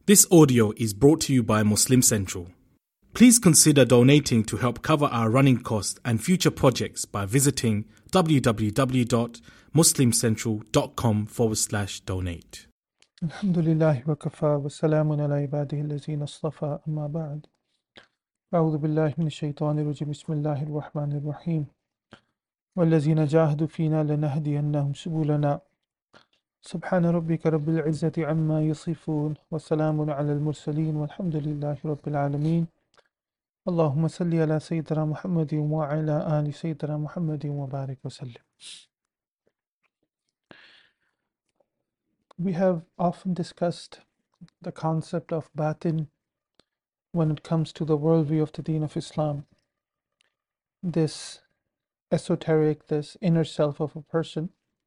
This audio is brought to you by Muslim Central. Please consider donating to help cover our running costs and future projects by visiting www.muslimcentral.com/donate. Alhamdulillah wa kafa wa salamun ala ibadihi allazina istafa amma ba'd. A'udhu billahi minash shaitanir rajim. Bismillahir rahmanir rahim. Wallazina jahadu fina lanahdiyannahum subulana. Subhana rabbika rabbil izzati amma yasifun wa salamun ala al-mursalin walhamdulillahi rabbil alameen. Allahumma salli ala sayyidina Muhammadin wa ala ali sayyidina Muhammadin wa barik wa sallim. We have often discussed the concept of batin when it comes to the worldview of the Deen of Islam. This esoteric, this inner self of a person.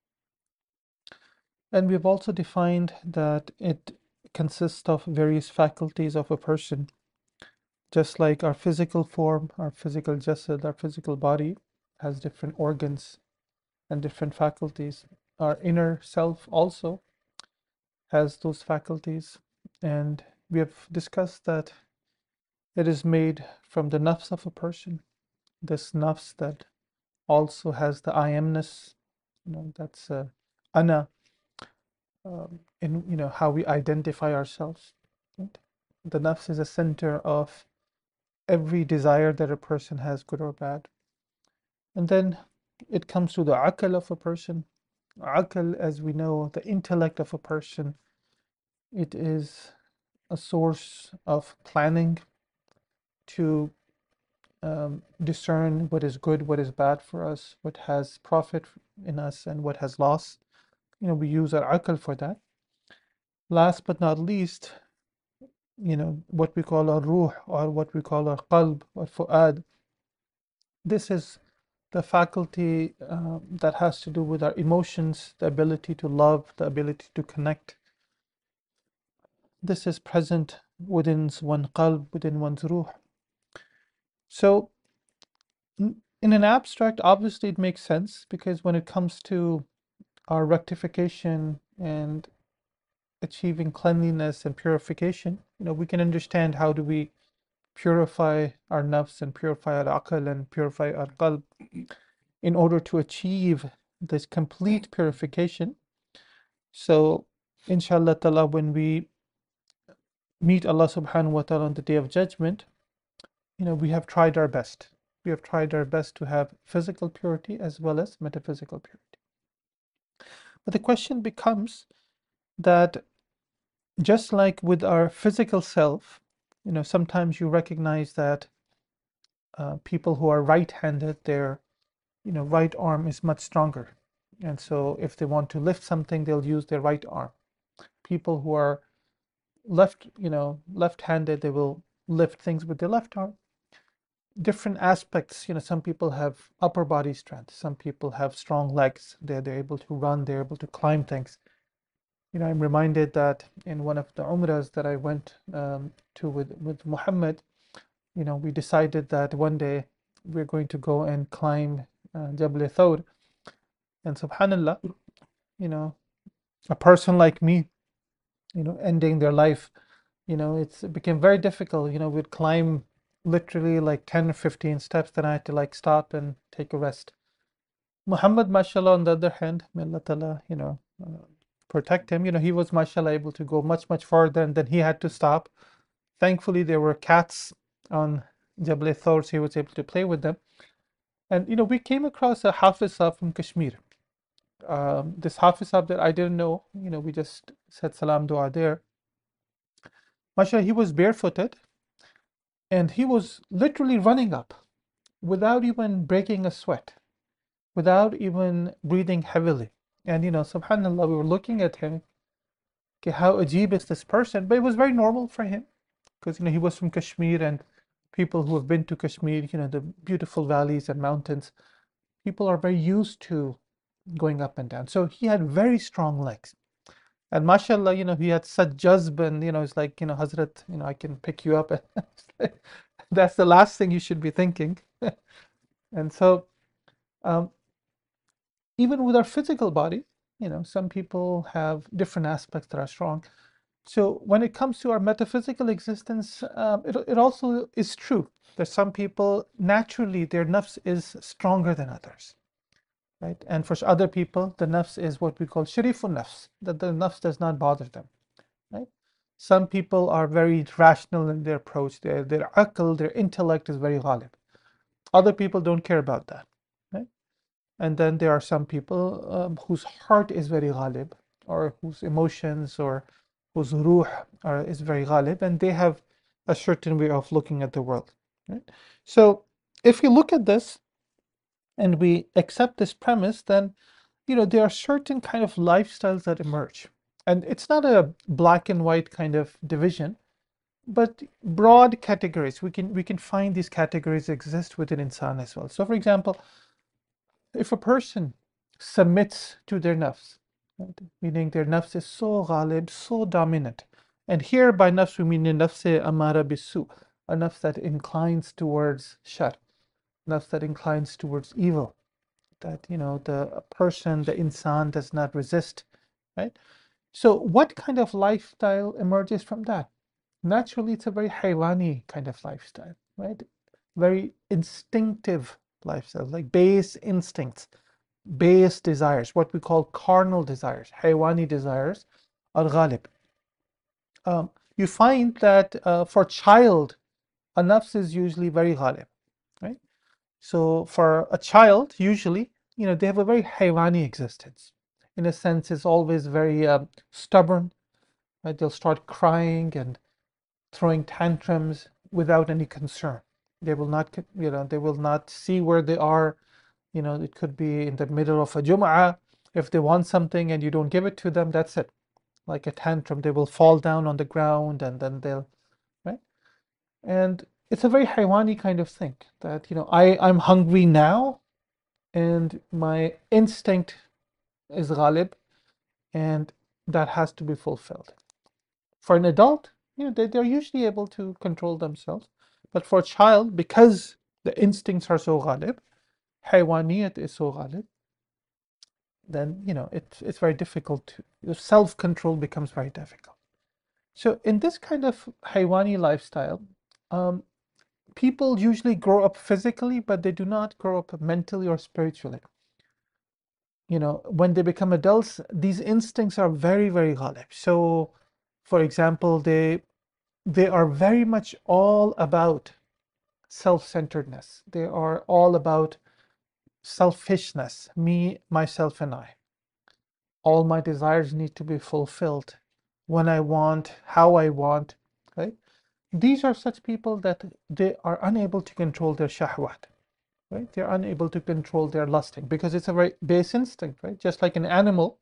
And we've also defined that it consists of various faculties of a person. Just like our physical form, our physical jasad, our physical body has different organs and different faculties. Our inner self also has those faculties. And we have discussed that it is made from the nafs of a person. This nafs that also has the I amness, that's ana, in how we identify ourselves. Right? The nafs is a center of every desire that a person has, good or bad. And then it comes to the aql of a person. Aql, as we know, the intellect of a person, it is a source of planning to discern what is good, what is bad for us, what has profit in us, and what has loss. We use our aql for that. Last but not least, what we call our ruh, or what we call our qalb or fu'ad. This is the faculty that has to do with our emotions, the ability to love, the ability to connect. This is present within one's qalb, within one's ruh. So, in an abstract, obviously it makes sense, because when it comes to our rectification and achieving cleanliness and purification, we can understand how do we purify our nafs and purify our aql and purify our qalb in order to achieve this complete purification. So, inshallah ta'ala, when we meet Allah subhanahu wa ta'ala on the Day of Judgment, we have tried our best. We have tried our best to have physical purity as well as metaphysical purity. But the question becomes that just like with our physical self, sometimes you recognize that people who are right-handed, their right arm is much stronger. And so if they want to lift something, they'll use their right arm. People who are left-handed, they will lift things with their left arm. Different aspects, some people have upper body strength, some people have strong legs, they're able to run, they're able to climb things. I'm reminded that in one of the umrahs that I went to with Muhammad, we decided that one day we're going to go and climb Jabal Thawr. And subhanallah, a person like me, ending their life, it became very difficult. We'd climb literally like 10 or 15 steps, then I had to stop and take a rest. Muhammad, mashallah, on the other hand, may Allah ta'ala, protect him, he was mashallah able to go much, much farther, and then he had to stop. Thankfully, there were cats on Jabal Thawr, so he was able to play with them. And, we came across a Hafiz Sahib from Kashmir. This Hafiz Sahib that I didn't know, we just said salam dua there. Mashallah, he was barefooted, and he was literally running up without even breaking a sweat, without even breathing heavily. And, subhanAllah, we were looking at him, okay, how ajib is this person? But it was very normal for him, because, he was from Kashmir, and people who have been to Kashmir, the beautiful valleys and mountains, people are very used to going up and down. So he had very strong legs. And mashallah, he had such jazb, and, it's like, Hazrat, I can pick you up. That's the last thing you should be thinking. And so, even with our physical body, some people have different aspects that are strong. So when it comes to our metaphysical existence, it also is true that some people naturally their nafs is stronger than others, right? And for other people, the nafs is what we call sharifun nafs, that the nafs does not bother them, right? Some people are very rational in their approach. Their aql, their intellect is very ghalib. Other people don't care about that, right? And then there are some people whose heart is very ghalib, or whose emotions or whose ruh is very ghalib, and they have a certain way of looking at the world, right? So if we look at this and we accept this premise, then there are certain kind of lifestyles that emerge. And it's not a black and white kind of division, but broad categories. We can find these categories exist within insan as well. So for example, if a person submits to their nafs, right, meaning their nafs is so ghalib, so dominant, and here by nafs we mean nafs amara bisu, a nafs that inclines towards shar, nafs that inclines towards evil, that the person, the insan, does not resist, right? So what kind of lifestyle emerges from that? Naturally, it's a very haywani kind of lifestyle, right? Very instinctive lifestyle, like base instincts, base desires, what we call carnal desires, haywani desires, are ghalib. You find that for child, a nafs is usually very ghalib, right? So for a child, usually, they have a very haywani existence. In a sense, it's always very stubborn, right? They'll start crying and throwing tantrums without any concern. They will not, they will not see where they are. It could be in the middle of a Jum'ah. If they want something and you don't give it to them, that's it. Like a tantrum, they will fall down on the ground and then they'll, right? And it's a very haywani kind of thing that, I'm hungry now and my instinct is ghalib and that has to be fulfilled. For an adult, they're usually able to control themselves. But for a child, because the instincts are so ghalib, haywaniyat is so ghalib, then it's very difficult to self-control becomes very difficult. So in this kind of haywani lifestyle, people usually grow up physically, but they do not grow up mentally or spiritually. When they become adults, these instincts are very, very ghalib. So for example, they are very much all about self-centeredness. They are all about selfishness, me, myself, and I. All my desires need to be fulfilled when I want, how I want, right? These are such people that they are unable to control their shahwat, right? They're unable to control their lusting because it's a very base instinct, right? Just like an animal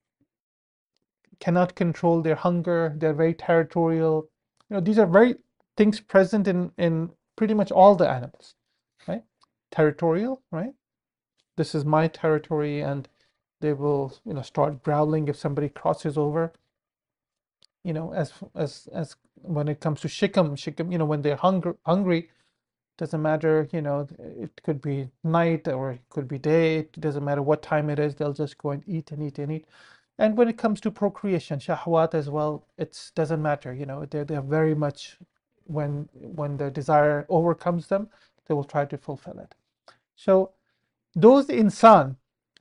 cannot control their hunger, they're very territorial. These are very things present in pretty much all the animals, right? Territorial, right? This is my territory, and they will, start growling if somebody crosses over. As when it comes to shikam, when they're hungry, doesn't matter, it could be night or it could be day. It doesn't matter what time it is. They'll just go and eat and eat and eat. And when it comes to procreation, shahwat as well, it doesn't matter. They're very much when the desire overcomes them, they will try to fulfill it. So those insan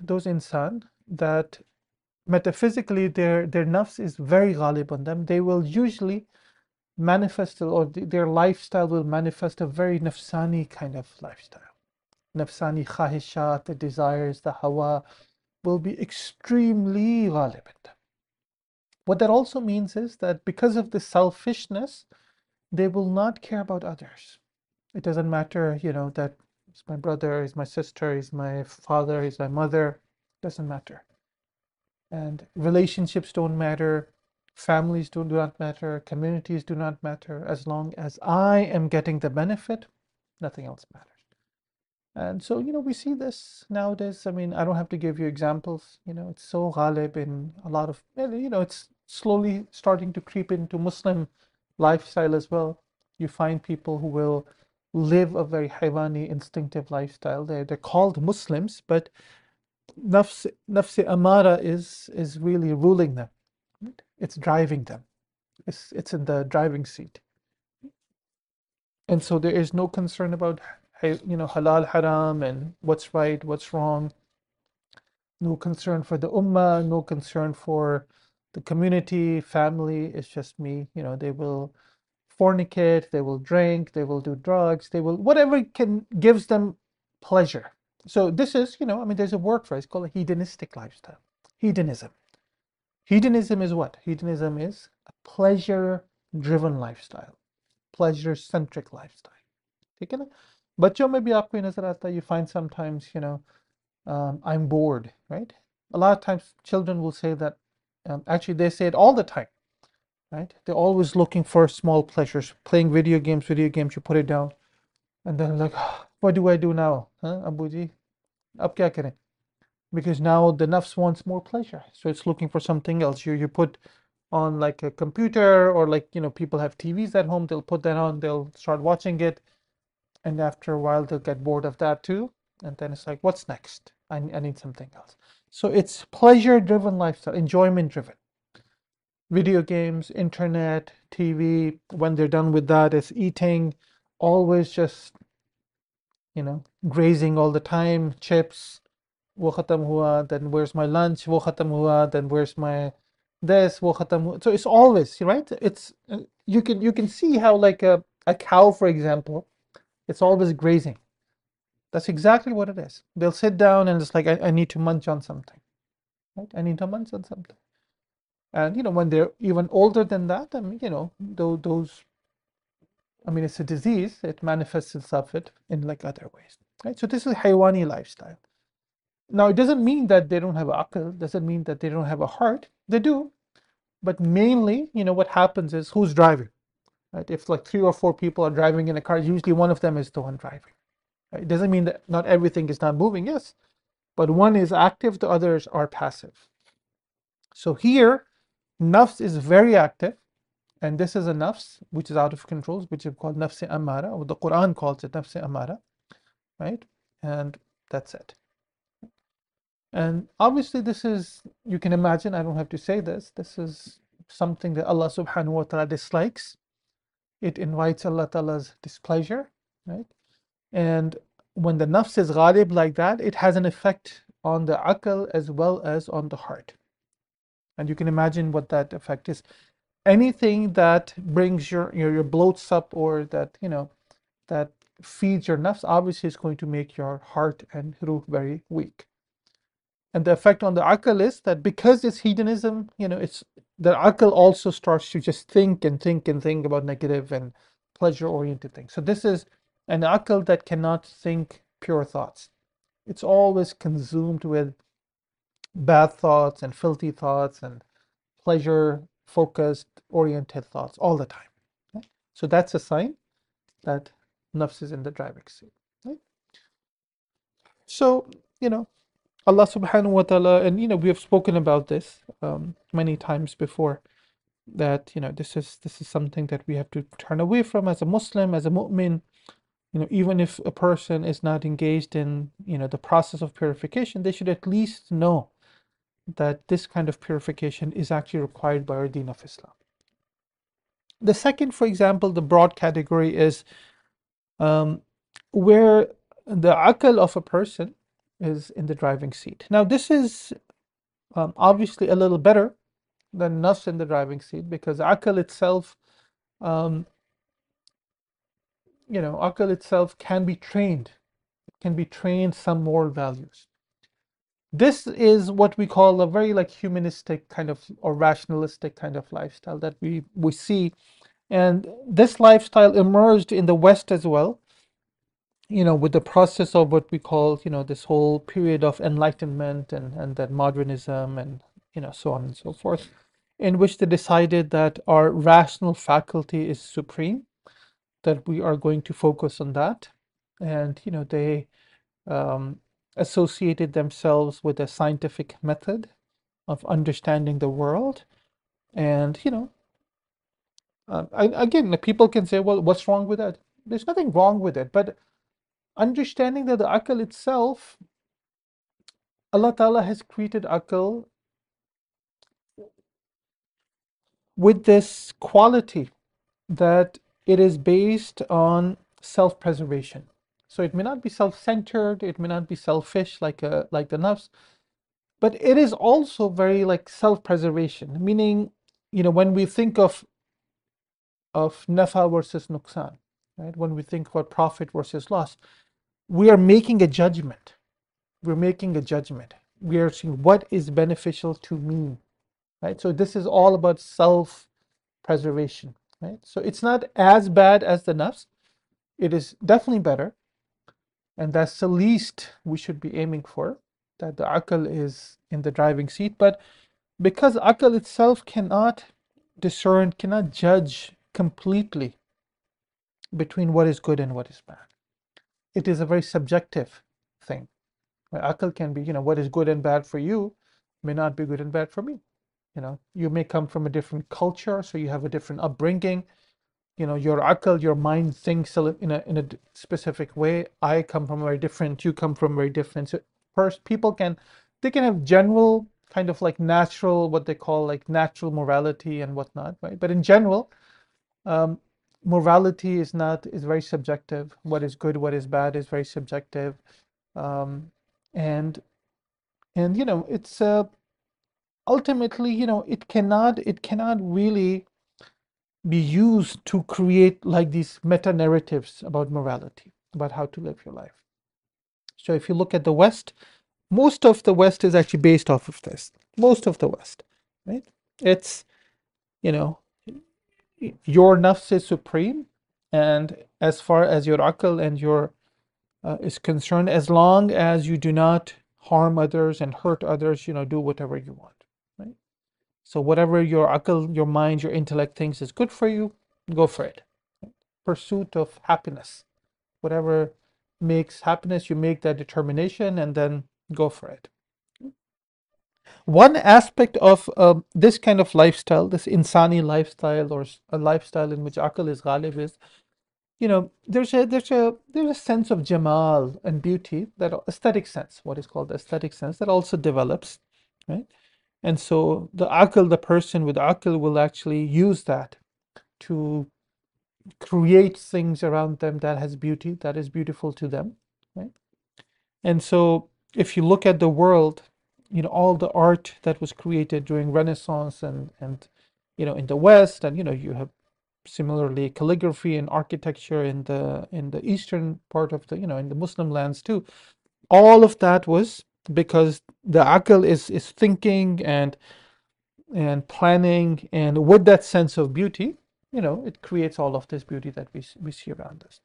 that metaphysically their nafs is very ghalib on them, they will usually manifest, or their lifestyle will manifest a very nafsani kind of lifestyle. Nafsani khahishat, the desires, the hawa, will be extremely ghalib in them. What that also means is that because of the selfishness, they will not care about others. It doesn't matter, that it's my brother, is my sister, is my father, is my mother. It doesn't matter. And relationships don't matter. Families do not matter. Communities do not matter. As long as I am getting the benefit, nothing else matters. And so, we see this nowadays. I mean, I don't have to give you examples. It's so ghalib in a lot of, it's slowly starting to creep into Muslim lifestyle as well. You find people who will live a very haywani, instinctive lifestyle. They're called Muslims, but nafs amara is really ruling them. Right? It's driving them. It's in the driving seat. And so there is no concern about halal, haram, and what's right, what's wrong. No concern for the ummah, no concern for the community, family. It's just me. They will fornicate, they will drink, they will do drugs, they will whatever can gives them pleasure. So this is, there's a word for it. It's called a hedonistic lifestyle. Hedonism. Hedonism is what? Hedonism is a pleasure-driven lifestyle, pleasure-centric lifestyle. ठीक है ना? बच्चों में भी आपको नजर आता है. You find sometimes, I'm bored, right? A lot of times children will say that. Actually, they say it all the time, right? They're always looking for small pleasures. Playing video games, you put it down, and then like, what do I do now? Huh, Abuji? Ab kya kare? Because now the nafs wants more pleasure, so it's looking for something else. You put on like a computer, or like people have TVs at home. They'll put that on. They'll start watching it, and after a while they'll get bored of that too. And then it's like, what's next? I need something else. So it's pleasure-driven lifestyle, enjoyment-driven. Video games, internet, TV. When they're done with that, it's eating, always just grazing all the time. Chips, wo khatam hua, then where's my lunch? Wo khatam hua, then where's my this? Wo khatam hua. So it's always right. It's you can see how like a cow, for example, it's always grazing. That's exactly what it is. They'll sit down and it's like, I need to munch on something, right? I need to munch on something. And when they're even older than that, I mean, those, I mean, it's a disease. It manifests itself in like other ways, right? So this is haywani lifestyle. Now, it doesn't mean that they don't have aql, doesn't mean that they don't have a heart. They do, but mainly, what happens is who's driving, right? If like 3 or 4 people are driving in a car, usually one of them is the one driving. Right? It doesn't mean that not everything is not moving, yes, but one is active, the others are passive. So here, nafs is very active, and this is a nafs which is out of control, which is called nafs amara, or the Quran calls it nafs amara, right? And that's it. And obviously this is, you can imagine, I don't have to say this is something that Allah subhanahu wa ta'ala dislikes. It invites Allah ta'ala's displeasure, right? And when the nafs is ghalib like that, it has an effect on the aql as well as on the heart. And you can imagine what that effect is. Anything that brings your bloats up, or that that feeds your nafs, obviously is going to make your heart and ruh very weak. And the effect on the aql is that because it's hedonism, it's the aql also starts to just think and think and think about negative and pleasure-oriented things. So this is an aql that cannot think pure thoughts. It's always consumed with bad thoughts and filthy thoughts and pleasure-focused, oriented thoughts all the time. Okay? So that's a sign that nafs is in the driving seat. Okay? So, Allah subhanahu wa ta'ala, and we have spoken about this many times before, that this is something that we have to turn away from as a Muslim, as a mu'min. Even if a person is not engaged in the process of purification, they should at least know that this kind of purification is actually required by our deen of Islam. The second, for example, the broad category is where the aql of a person is in the driving seat. Now this is obviously a little better than nafs in the driving seat, because aql itself, aql itself can be trained. It can be trained some moral values. This is what we call a very like humanistic kind of, or rationalistic kind of lifestyle that we see. And this lifestyle emerged in the West as well, with the process of what we call, this whole period of enlightenment and then modernism and, so on and so forth, in which they decided that our rational faculty is supreme, that we are going to focus on that. And, they associated themselves with a scientific method of understanding the world. And, again, people can say, well, what's wrong with that? There's nothing wrong with it, but understanding that the aql itself, Allah Ta'ala has created aql with this quality that it is based on self-preservation. So it may not be self-centered, it may not be selfish like the nafs, but it is also very like self-preservation, meaning, when we think of nafa versus nuqsan, right? When we think about profit versus loss, we are making a judgment. We're making a judgment. We are seeing what is beneficial to me, right? So this is all about self-preservation, right? So it's not as bad as the nafs. It is definitely better, and that's the least we should be aiming for, that the aql is in the driving seat. But because aql itself cannot discern, cannot judge completely between what is good and what is bad, it is a very subjective thing. Aql can be, what is good and bad for you may not be good and bad for me. You may come from a different culture, so you have a different upbringing. Your aql, your mind thinks in a specific way. I come from very different, you come from very different. So first, people can have general kind of like natural, what they call like natural morality and whatnot, right? But in general, morality is very subjective. What is good, what is bad is very subjective. Um, and it's ultimately, it cannot really be used to create like these meta narratives about morality, about how to live your life. So if you look at the West, most of the West is actually based off of this. Most of the West, right? It's, your nafs is supreme, and as far as your aql and your is concerned, as long as you do not harm others and hurt others, do whatever you want, right? So whatever your aql, your mind, your intellect thinks is good for you, go for it. Pursuit of happiness, whatever makes happiness, you make that determination and then go for it. One aspect of this kind of lifestyle, this insani lifestyle, or a lifestyle in which aql is ghalib, is, there's a sense of jamal and beauty, that aesthetic sense, what is called the aesthetic sense, that also develops, right? And so the aql, the person with aql, will actually use that to create things around them that has beauty, that is beautiful to them, right? And so if you look at the world, all the art that was created during Renaissance and in the West, and you have similarly calligraphy and architecture in the eastern part of the, in the Muslim lands too. All of that was because the aql is thinking and planning, and with that sense of beauty, it creates all of this beauty that we see around us.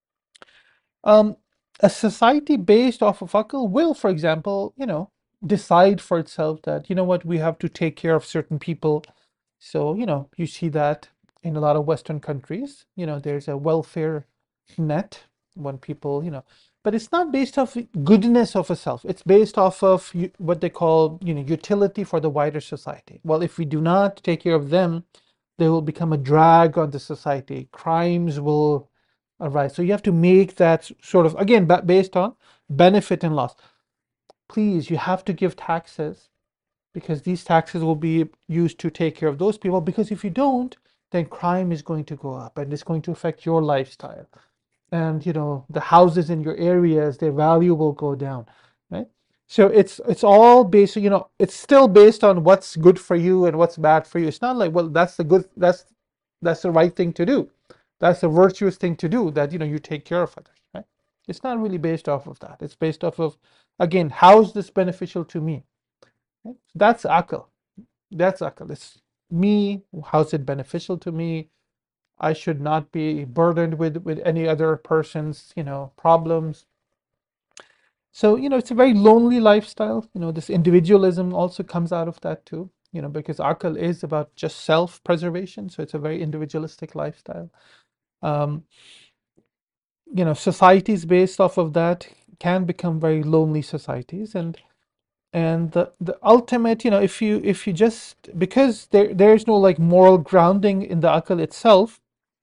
A society based off of aql will, for example, decide for itself that, what, we have to take care of certain people. So, you see that in a lot of Western countries, there's a welfare net when people, but it's not based off goodness of a self. It's based off of what they call, utility for the wider society. Well, if we do not take care of them, they will become a drag on the society. Crimes will arise. So you have to make that sort of, again, based on benefit and loss. Please, you have to give taxes, because these taxes will be used to take care of those people. Because if you don't, then crime is going to go up, and it's going to affect your lifestyle. And the houses in your areas, their value will go down, right? So it's all based, it's still based on what's good for you and what's bad for you. It's not like, well, that's the right thing to do. That's a virtuous thing to do, that you take care of others, right? It's not really based off of that. It's based off of, again, how is this beneficial to me? Right? That's aql. That's aql. It's me. How's it beneficial to me? I should not be burdened with any other person's problems. So it's a very lonely lifestyle. This individualism also comes out of that too. Because aql is about just self-preservation, so it's a very individualistic lifestyle. Um, societies based off of that can become very lonely societies, and the ultimate, if you just, because there's no like moral grounding in the aql itself.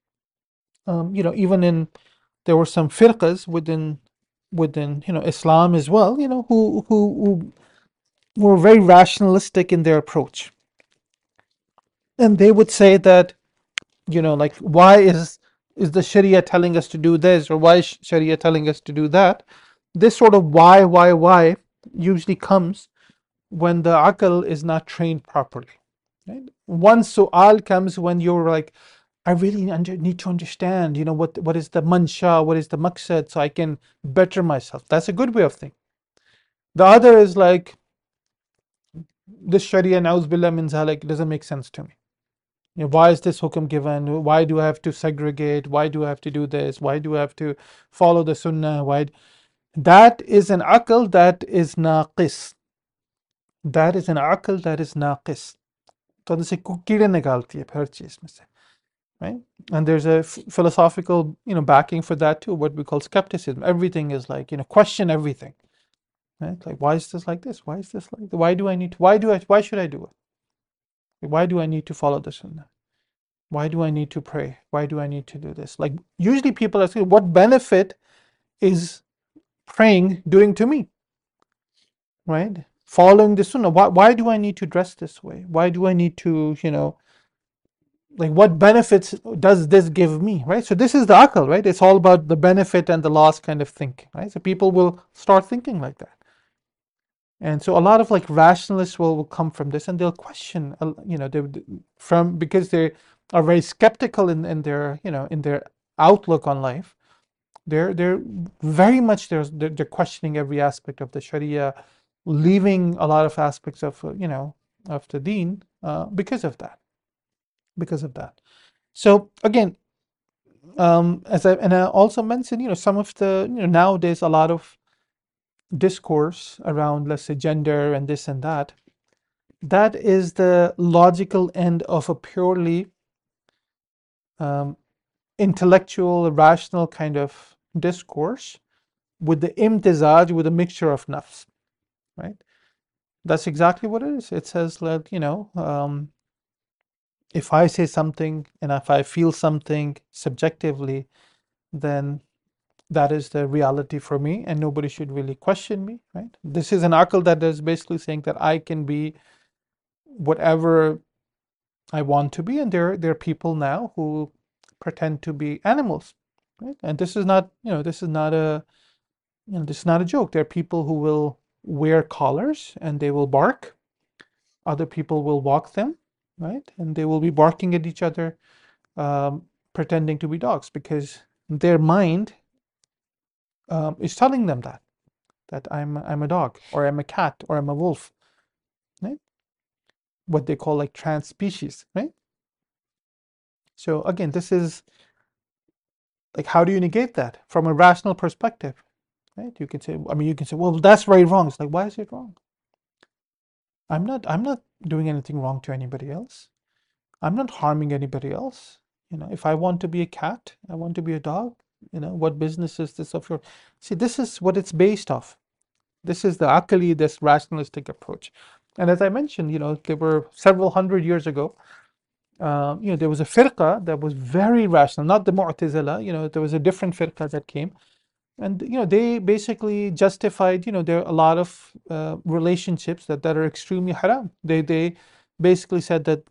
Even there were some firqas within Islam as well, who were very rationalistic in their approach. And they would say that, like, why is the Sharia telling us to do this, or why is Sharia telling us to do that? This sort of why usually comes when the aql is not trained properly. Right? One su'al comes when you're like, I really need to understand, what is the mansha, what is the maqsad, so I can better myself. That's a good way of thinking. The other is like, this Sharia, na'uz billah min zalik, doesn't make sense to me. Why is this hukum given? Why do I have to segregate? Why do I have to do this? Why do I have to follow the sunnah? Why? That is an aql that is naqis. That is an aql that is naqis. तो जैसे कीड़े निकालती है हर चीज में से, right? And there's a philosophical, backing for that too, what we call skepticism. Everything is like, question everything, right? Like, why is this like this? Why is this like? Why should I do it? Why do I need to follow the sunnah? Why do I need to pray? Why do I need to do this? Like, usually people are saying, what benefit is praying doing to me? Right? Following the sunnah. Why do I need to dress this way? Why do I need to, like, what benefits does this give me? Right? So this is the aql, right? It's all about the benefit and the loss kind of thinking, right? So people will start thinking like that. And so a lot of like rationalists will come from this, and they'll question, because they are very skeptical in their, in their outlook on life. They're very much they're questioning every aspect of the Sharia, leaving a lot of aspects of of the Deen because of that. So again, as I also mentioned, some of the nowadays a lot of discourse around, let's say, gender and this and that. That is the logical end of a purely intellectual, rational kind of discourse with the imtizaj, with a mixture of nafs, right? That's exactly what it is. It says that, if I say something and if I feel something subjectively, then that is the reality for me, and nobody should really question me, right? This is an aql that is basically saying that I can be whatever I want to be, and there are people now who pretend to be animals, right? And this is not a joke. There are people who will wear collars and they will bark. Other people will walk them, right? And they will be barking at each other, pretending to be dogs, because their mind is telling them that I'm a dog, or I'm a cat, or I'm a wolf, right? What they call like trans species, right? So again, this is like, how do you negate that from a rational perspective, right? You can say, well, that's very wrong. It's like, why is it wrong? I'm not doing anything wrong to anybody else. I'm not harming anybody else. If I want to be a cat, I want to be a dog. What business is this of your? See, this is what it's based off. This is the aqli, this rationalistic approach. And as I mentioned, there were several hundred years ago, there was a firqa that was very rational, not the Mu'tazila. There was a different firqa that came, and they basically justified, there are a lot of relationships that are extremely haram. They basically said that,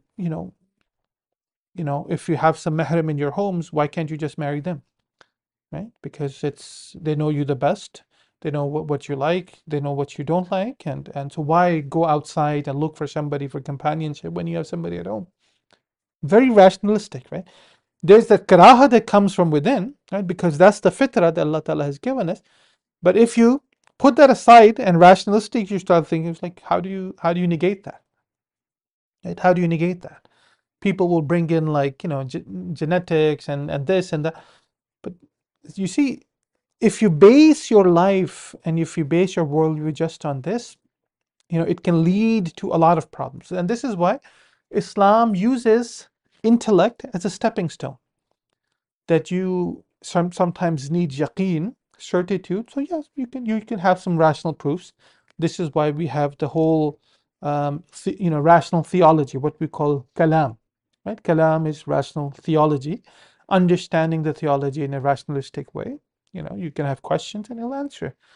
if you have some mahram in your homes, why can't you just marry them, right? Because they know you the best. They know what you like. They know what you don't like, and so why go outside and look for somebody for companionship when you have somebody at home? Very rationalistic, right? There's the karaha that comes from within, right? Because that's the fitrah that Allah Ta'ala has given us. But if you put that aside and rationalistic, you start thinking, it's like, how do you negate that? Right? How do you negate that? People will bring in like, genetics and this and that. But you see, if you base your life and if you base your worldview just on this, it can lead to a lot of problems. And this is why Islam uses intellect as a stepping stone. That you sometimes need yaqeen, certitude. So yes, you can have some rational proofs. This is why we have the whole rational theology, what we call kalam, right? Kalam is rational theology, understanding the theology in a rationalistic way. You can have questions and he'll answer.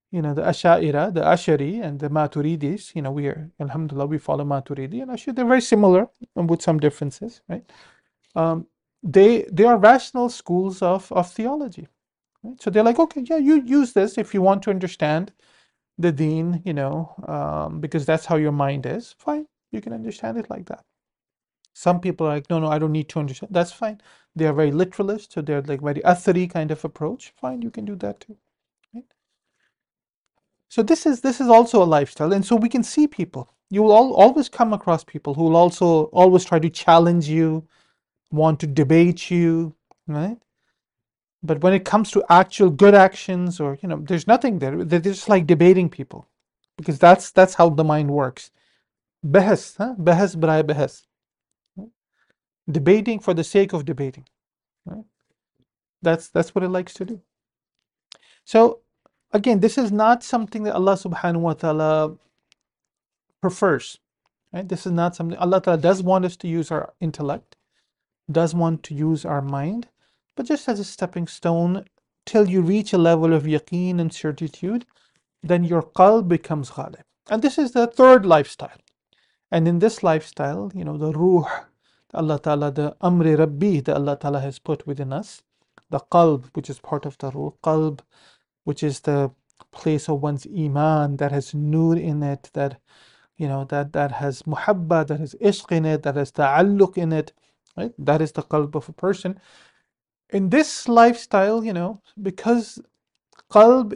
the Asha'ira, the Ashari, and the Maturidis, we are, alhamdulillah, we follow Maturidi and Ashari. They're very similar with some differences, right? They are rational schools of theology, right? So they're like, okay, yeah, you use this if you want to understand the deen, because that's how your mind is. Fine, you can understand it like that. Some people are like, no, I don't need to understand. That's fine. They are very literalist, so they're like very athari kind of approach. Fine, you can do that too. Right? So this is also a lifestyle, and so we can see people. You will always come across people who will also always try to challenge you, want to debate you, right? But when it comes to actual good actions, or there's nothing there. They're just like debating people, because that's how the mind works. Behas, huh? Behas brai behas. Debating for the sake of debating. Right? That's what it likes to do. So again, this is not something that Allah subhanahu wa ta'ala prefers. Right? This is not something Allah ta'ala does want us to use our intellect, does want to use our mind, but just as a stepping stone till you reach a level of yaqeen and certitude, then your qalb becomes ghalib. And this is the third lifestyle. And in this lifestyle, the ruh, Allah Ta'ala, the amri rabbi that Allah Ta'ala has put within us, the qalb, which is part of the ruh, qalb, which is the place of one's iman that has nur in it, that that has muhabba, that has ishq in it, that has ta'alluq in it, right? That is the qalb of a person. In this lifestyle, because qalb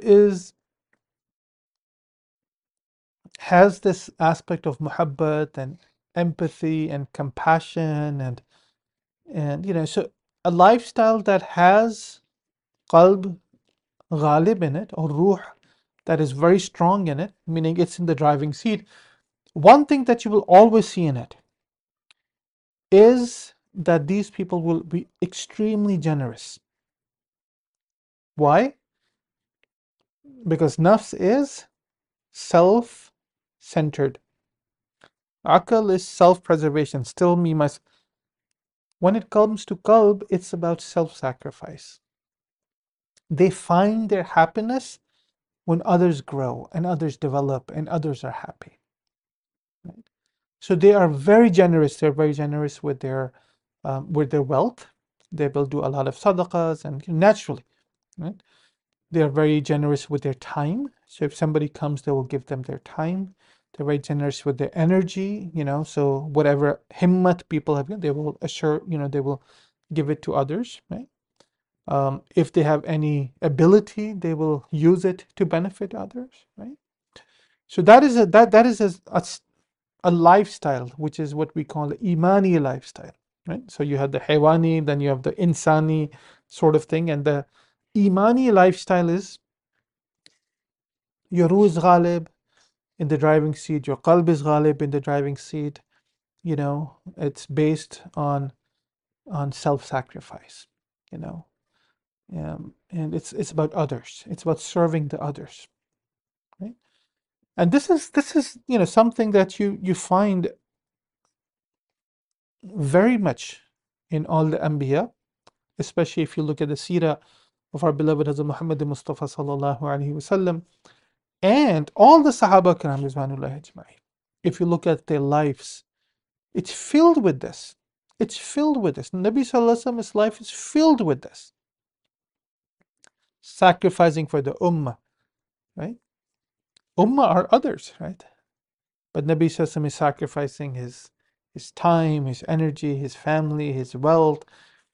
has this aspect of muhabbat and empathy and compassion and so a lifestyle that has qalb ghalib in it, or ruh that is very strong in it, meaning it's in the driving seat. One thing that you will always see in it is that these people will be extremely generous. Why? Because nafs is self-centered. Aql is self-preservation, still me, myself. When it comes to qalb, it's about self-sacrifice. They find their happiness when others grow and others develop and others are happy. Right? So they are very generous. They're very generous with their wealth. They will do a lot of sadaqahs, and naturally, right? They are very generous with their time. So if somebody comes, they will give them their time. They're very generous with their energy. So whatever himmat people have, they will assure. They will give it to others, right? If they have any ability, they will use it to benefit others, right? So that is a lifestyle, which is what we call the imani lifestyle, right? So you have the haywani, then you have the insani sort of thing, and the imani lifestyle is your ruh is ghalib in the driving seat, your qalb is ghalib in the driving seat. It's based on self-sacrifice, and it's about others. It's about serving the others, right? And this is something that you find very much in all the Anbiya, especially if you look at the seerah of our beloved Hazrat Muhammad Mustafa sallallahu alaihi wasallam, and all the Sahaba Kiram rizwanullahi ajma'in. If you look at their lives, it's filled with this. It's filled with this. Nabi sallallahu alaihi wasallam's life is filled with this. Sacrificing for the ummah, right? Ummah are others, right? But Nabi sallallahu alaihi wasallam is sacrificing his time, his energy, his family, his wealth,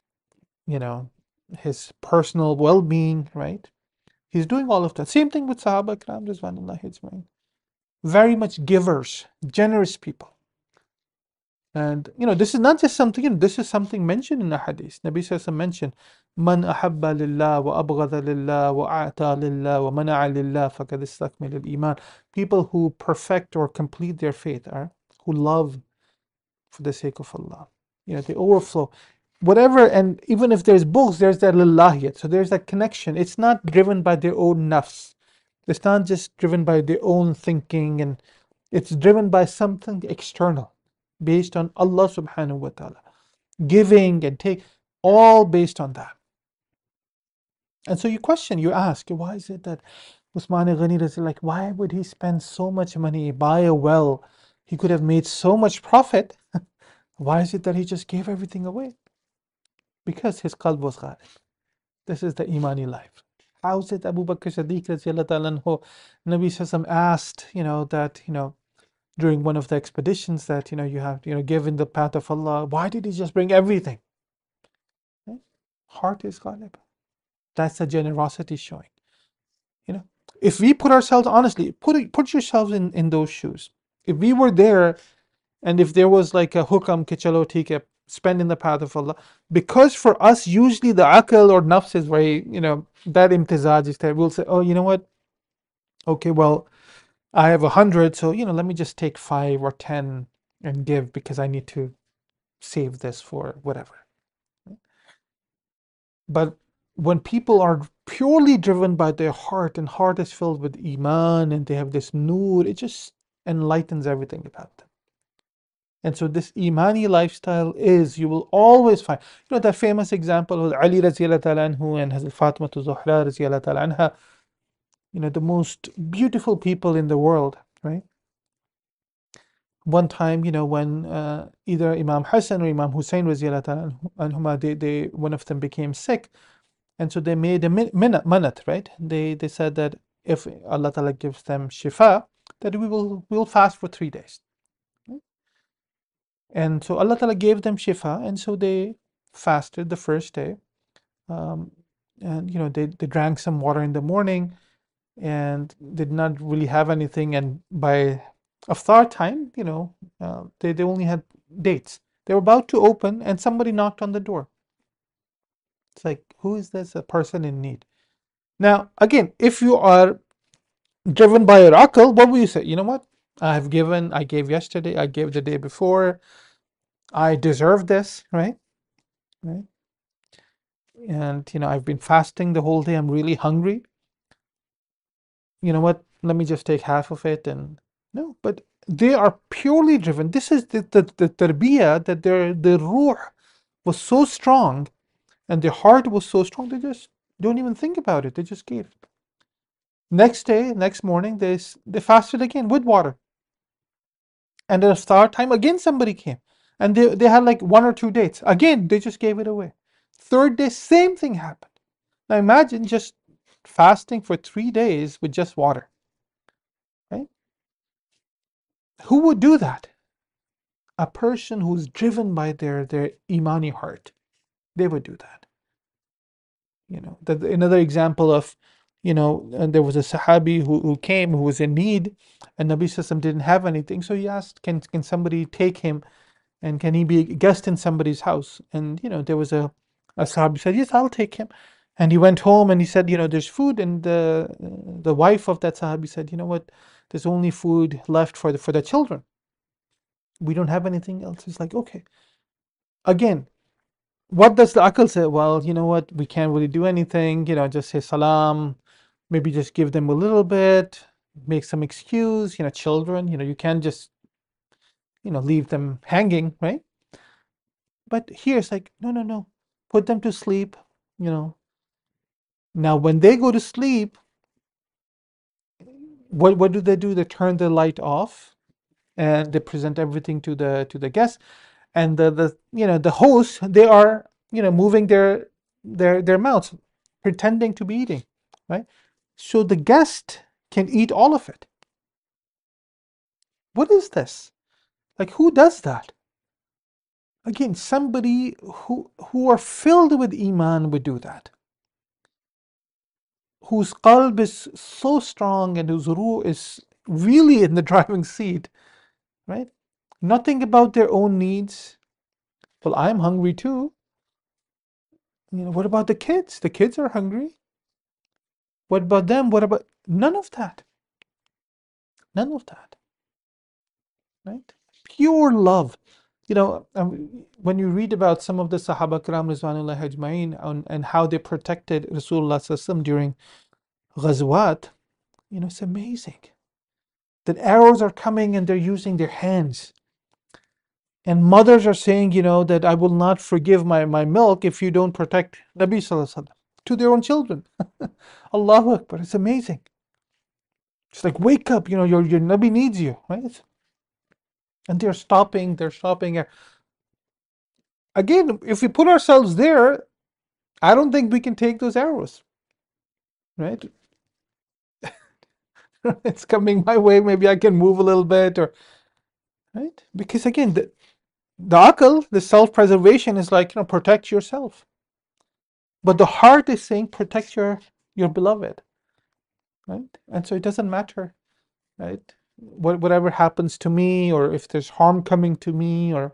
his personal well-being, right? He's doing all of that. Same thing with Sahaba Ikram rizwanullahi ajma'in. Very much givers, generous people. And this is not just something, this is something mentioned in the hadith. Nabi sallallahu alaihi wasallam mentioned, Man ahabba lillah wa abghada lillah wa a'ta lillah wa mana'a lillah faqad istakmala al-iman. People who perfect or complete their faith are who love for the sake of Allah. They overflow. Whatever, and even if there's books, there's that lillahiyat. So there's that connection. It's not driven by their own nafs. It's not just driven by their own thinking, and it's driven by something external, based on Allah subhanahu wa ta'ala. Giving and take, all based on that. And so you question, you ask, why is it that Usman Ghani is like, why would he spend so much money, buy a well? He could have made so much profit. Why is it that he just gave everything away? Because his qalb was ghalib. This is the Imani life. How is it Abu Bakr Siddiq radiallahu ta'ala anhu, Nabi Sassam asked, that, during one of the expeditions that, you have, give in the path of Allah. Why did he just bring everything? Heart is ghalib. That's the generosity showing. If we put ourselves, honestly, put yourselves in those shoes. If we were there, and if there was like a hukam ke chalo theek hai, spend in the path of Allah, because for us usually the akal or nafs is very, that imtizaj is there. We'll say, oh, you know what? Okay, well, I have 100, so let me just take 5 or 10 and give because I need to save this for whatever. But when people are purely driven by their heart, and heart is filled with iman, and they have this nur, it just enlightens everything about them. And so this imani lifestyle is, you will always find, that famous example of Ali radiallahu ta'ala anhu and Hazrat Fatima Zuhra radiallahu ta'ala anha, the most beautiful people in the world, right? One time, when either Imam Hassan or Imam Hussein radiallahu ta'ala anhuma, one of them became sick. And so they made a manat, right? They said that if Allah Ta'ala gives them shifa, that we'll fast for 3 days. And so Allah Ta'ala gave them shifa, and so they fasted the first day. And they drank some water in the morning and did not really have anything. And by iftar time, they only had dates. They were about to open, and somebody knocked on the door. It's like, who is this? A person in need. Now, again, if you are driven by your akal, what will you say? You know what? I gave yesterday, I gave the day before, I deserve this, right? And, I've been fasting the whole day, I'm really hungry. You know what? Let me just take half of it. And no, but they are purely driven. This is the tarbiyah, that the ruh was so strong and their heart was so strong, they just don't even think about it. They just gave. Next morning, they fasted again with water. And at iftar time, again somebody came. And they had like 1 or 2 dates. Again, they just gave it away. Third day, same thing happened. Now imagine just fasting for 3 days with just water. Right? Who would do that? A person who's driven by their imani heart. They would do that. Another example of, and there was a Sahabi who came, who was in need, and Nabi Sallallahu didn't have anything. So he asked, can somebody take him, and can he be a guest in somebody's house? And, there was a Sahabi said, yes, I'll take him. And he went home and he said, there's food. And the wife of that Sahabi said, you know what, there's only food left for the children. We don't have anything else. It's like, okay. Again, what does the akal say? Well, you know what, we can't really do anything, just say salam, maybe just give them a little bit, make some excuse, children, you can't just, leave them hanging, right? But here it's like, no, put them to sleep, Now, when they go to sleep, what do? They turn the light off, and they present everything to the guests, and the hosts, they are moving their mouths, pretending to be eating, right? So the guest can eat all of it. What is this? Like, who does that? Again, somebody who are filled with iman would do that. Whose qalb is so strong and whose ruh is really in the driving seat, right? Nothing about their own needs. Well, I'm hungry too. What about the kids? The kids are hungry. What about them? What about none of that? None of that. Right? Pure love. When you read about some of the Sahaba Kiram Rizwanullahi Ajma'in and how they protected Rasulullah Sallallahu during Ghazwat, it's amazing. That arrows are coming and they're using their hands. And mothers are saying, that I will not forgive my milk if you don't protect Nabi Sallallahu Alaihi Wasallam, to their own children. Allahu Akbar, it's amazing. It's like, wake up, your Nabi needs you, right? And they're stopping. Again, if we put ourselves there, I don't think we can take those arrows, right? It's coming my way. Maybe I can move a little bit, or right? Because again, the akal, the self-preservation is like, protect yourself. But the heart is saying protect your beloved, right? And so it doesn't matter, right? Whatever happens to me, or if there's harm coming to me, or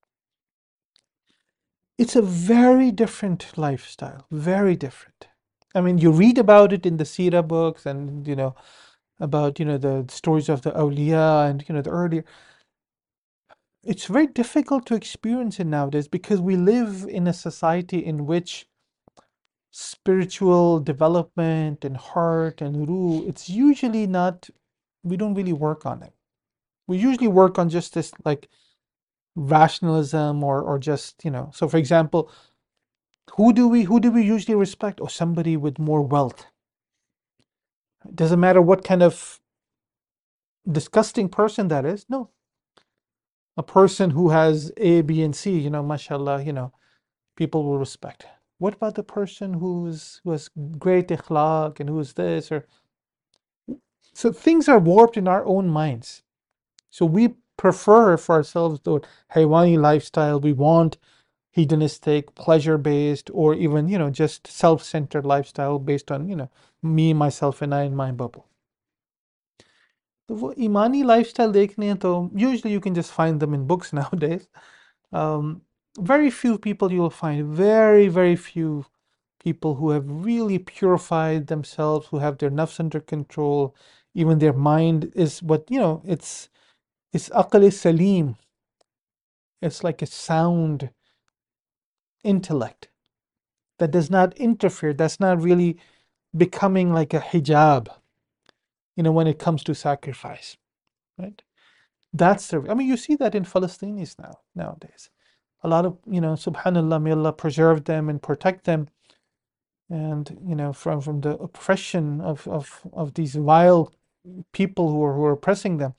it's a very different lifestyle, very different. I mean, you read about it in the Sira books, and about the stories of the awliya, and the earlier. It's very difficult to experience it nowadays because we live in a society in which spiritual development and heart and ruh, it's usually not, we don't really work on it. We usually work on just this like rationalism, or just, so for example, who do we usually respect? Or somebody with more wealth. It doesn't matter what kind of disgusting person that is. No, a person who has A, B, and C, mashallah, people will respect. What about the person who has great ikhlaq, and who's this, or so things are warped in our own minds. So we prefer for ourselves the haywani lifestyle. We want hedonistic, pleasure-based, or even just self-centered lifestyle based on me, myself, and I in my bubble. तो वो ईमानी lifestyle देखने हैं तो usually you can just find them in books nowadays. Very few people you will find, very, very few people who have really purified themselves, who have their nafs under control, even their mind is what, it's aql salim. It's like a sound intellect that does not interfere, that's not really becoming like a hijab, when it comes to sacrifice, right? I mean, you see that in Palestinians nowadays. A lot of, subhanallah, may Allah preserve them and protect them, and from the oppression of these vile people who are oppressing them.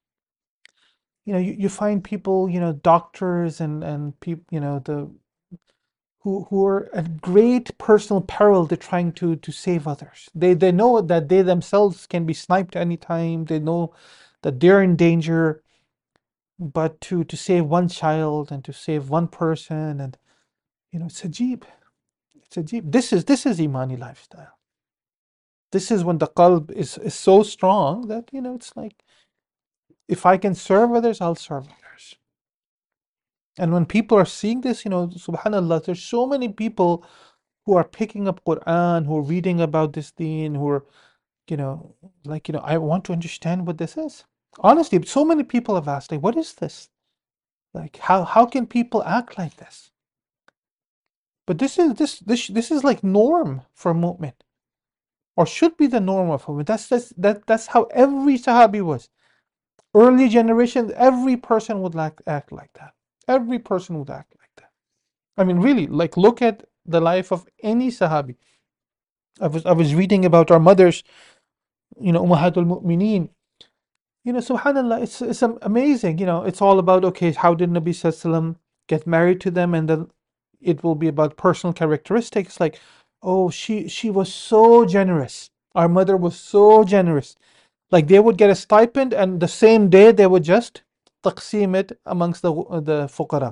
You find people, doctors and people, the who are at great personal peril. They're trying to save others. They know that they themselves can be sniped anytime. They know that they're in danger, but to save one child and to save one person, and it's ajib. It's ajib. This is imani lifestyle. This is when the qalb is so strong that it's like, if I can serve others, I'll serve others. And when people are seeing this, subhanallah, there's so many people who are picking up Quran, who are reading about this deen, who are, I want to understand what this is. Honestly, so many people have asked, like, what is this? Like, how can people act like this? But this is like norm for a mu'min, or should be the norm of a mu'min. That's how every Sahabi was. Early generation, every person would act like that. Every person would act like that. I mean, really, like, look at the life of any Sahabi. I was reading about our mothers, Ummahatul Mu'mineen. Subhanallah, it's amazing. It's all about, okay, how did Nabi Sallallahu Alaihi Wasallam get married to them, and then it will be about personal characteristics. Like, oh, she was so generous. Our mother was so generous. Like, they would get a stipend, and the same day they would just taqsim it amongst the fuqara.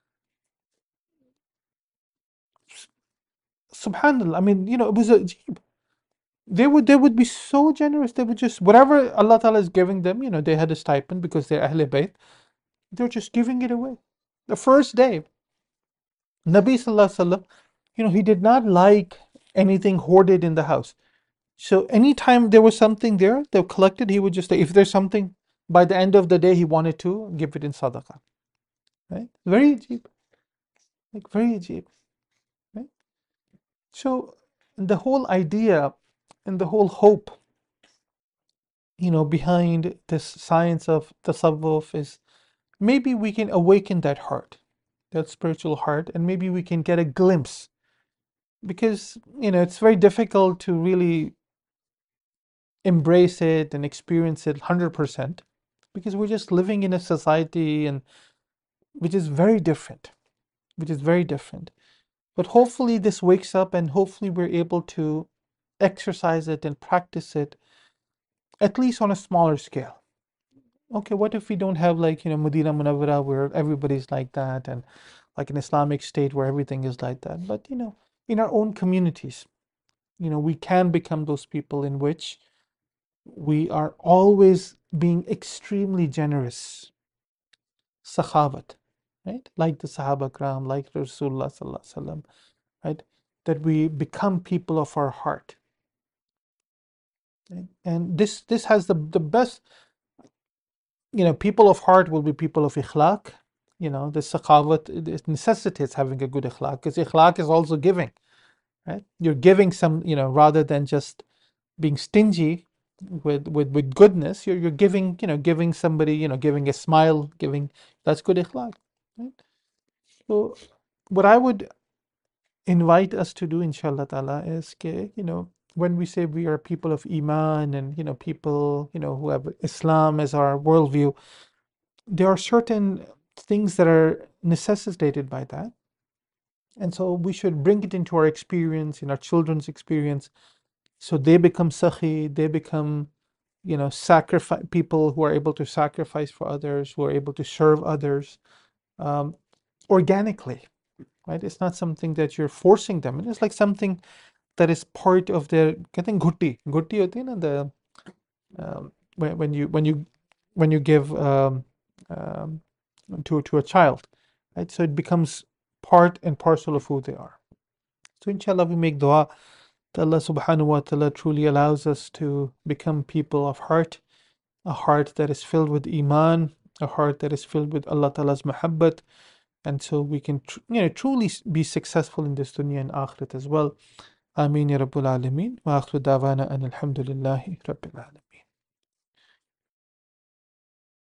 Subhanallah. I mean, it was they would be so generous. They would just, whatever Allah Ta'ala is giving them, they had a stipend because they're Ahlul Bayt. They're just giving it away. The first day, Nabi Sallallahu Alaihi Wasallam, he did not like anything hoarded in the house. So anytime there was something there, they collected. He would just, if there's something, by the end of the day, he wanted to give it in sadaqah. Right? Very cheap. Like, very cheap. Right? So the whole idea and the whole hope, behind this science of tasawwuf is, maybe we can awaken that heart, that spiritual heart, and maybe we can get a glimpse. Because, it's very difficult to really embrace it and experience it 100%, because we're just living in a society and which is very different, which is very different. But hopefully this wakes up, and hopefully we're able to exercise it and practice it at least on a smaller scale. Okay, what if we don't have, like, Medina Munawwara where everybody's like that, and like an Islamic state where everything is like that? But in our own communities, we can become those people in which we are always being extremely generous. Sahabat, right? Like the Sahaba Kram, like Rasulullah Sallallahu Alaihi Wasallam, right? That we become people of our heart. Right? And this has the best, people of heart will be people of ikhlaq. The sakhavat, it necessitates having a good ikhlaq, because ikhlaq is also giving, right? You're giving some, rather than just being stingy with goodness, you're giving, giving somebody, giving a smile, that's good ikhlaq, right? So what I would invite us to do, inshallah ta'ala, is, when we say we are people of Iman, and, people, who have Islam as our worldview, there are certain things that are necessitated by that. And so we should bring it into our experience, in our children's experience, so they become sakhi, they become, sacrifice, people who are able to sacrifice for others, who are able to serve others, organically, right? It's not something that you're forcing them. It's like something that is part of their, I think, ghutti hoti hai na, the when you give um, to a child, right? So it becomes part and parcel of who they are. So inshallah, we make dua that Allah subhanahu wa ta'ala truly allows us to become people of heart, a heart that is filled with iman, a heart that is filled with Allah Ta'ala's muhabbat, and so we can truly be successful in this dunya and akhirat as well. Ameen ya Rabbul Alameen. Wa akhiru da'wana an alhamdulillahi Rabbil Alameen.